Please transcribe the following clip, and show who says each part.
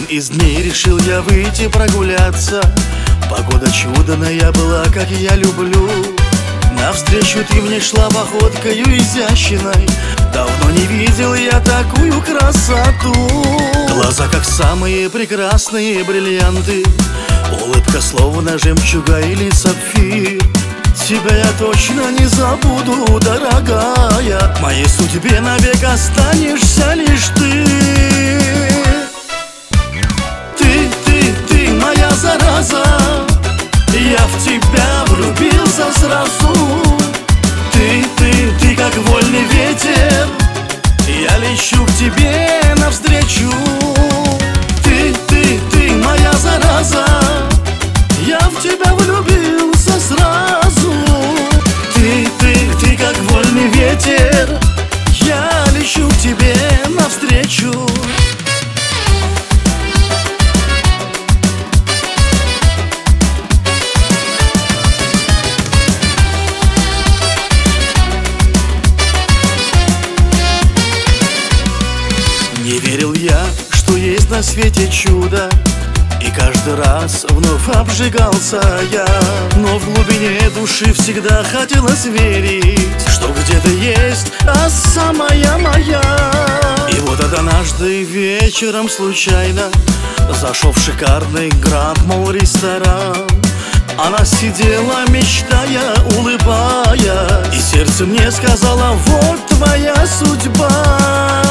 Speaker 1: из дней решил я выйти прогуляться. Погода чудная была, как я люблю. Навстречу ты мне шла походкою изящной. Давно не видел я такую красоту. Глаза, как самые прекрасные бриллианты, улыбка, словно жемчуга или сапфир. Тебя я точно не забуду, дорогая. В моей судьбе навек останешься лишь ты. Ты моя зараза, я в тебя влюбился сразу. Ты как вольный ветер, я лечу к тебе навстречу. Ты моя зараза, я в тебя влюбился сразу. Ты как вольный ветер, я лечу к тебе навстречу. Не верил я, что есть на свете чудо, и каждый раз вновь обжигался я. Но в глубине души всегда хотелось верить, что где-то есть самая моя. И вот однажды вечером случайно зашел в шикарный Гранд Молл ресторан. Она сидела, мечтая, улыбаясь, и сердце мне сказала: вот твоя судьба.